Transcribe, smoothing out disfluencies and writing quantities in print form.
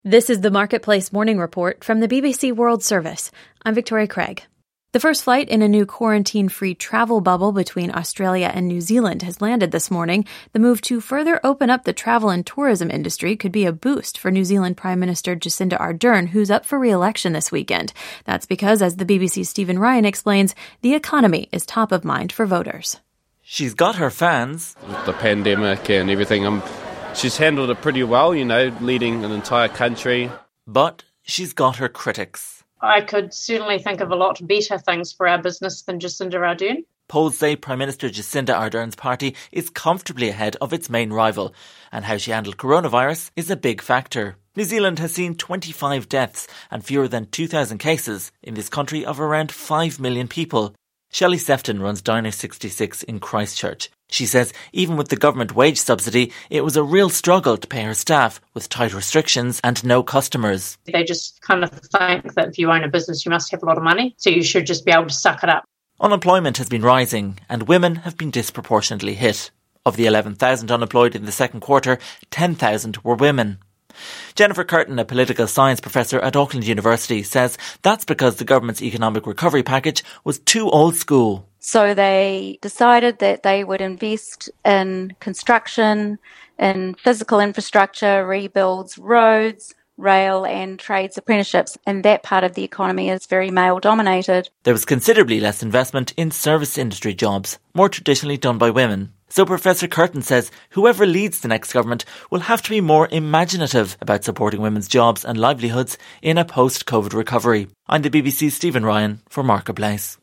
This is the Marketplace Morning Report from the BBC World Service. I'm Victoria Craig. The first flight in a new quarantine-free travel bubble between Australia and New Zealand has landed this morning. The move to further open up the travel and tourism industry could be a boost for New Zealand Prime Minister Jacinda Ardern, who's up for re-election this weekend. That's because, as the BBC's Stephen Ryan explains, the economy is top of mind for voters. She's got her fans. With the pandemic and everything, she's handled it pretty well, leading an entire country. But she's got her critics. I could certainly think of a lot better things for our business than Jacinda Ardern. Polls say Prime Minister Jacinda Ardern's party is comfortably ahead of its main rival, and how she handled coronavirus is a big factor. New Zealand has seen 25 deaths and fewer than 2,000 cases in this country of around 5 million people. Shelley Sefton runs Diner 66 in Christchurch. She says even with the government wage subsidy, it was a real struggle to pay her staff with tight restrictions and no customers. They just kind of think that if you own a business, you must have a lot of money, so you should just be able to suck it up. Unemployment has been rising and women have been disproportionately hit. Of the 11,000 unemployed in the second quarter, 10,000 were women. Jennifer Curtin, a political science professor at Auckland University, says that's because the government's economic recovery package was too old school. So they decided that they would invest in construction, in physical infrastructure, rebuilds, roads, rail and trades apprenticeships, and that part of the economy is very male-dominated. There was considerably less investment in service industry jobs, more traditionally done by women. So Professor Curtin says whoever leads the next government will have to be more imaginative about supporting women's jobs and livelihoods in a post-COVID recovery. I'm the BBC's Stephen Ryan for Marketplace.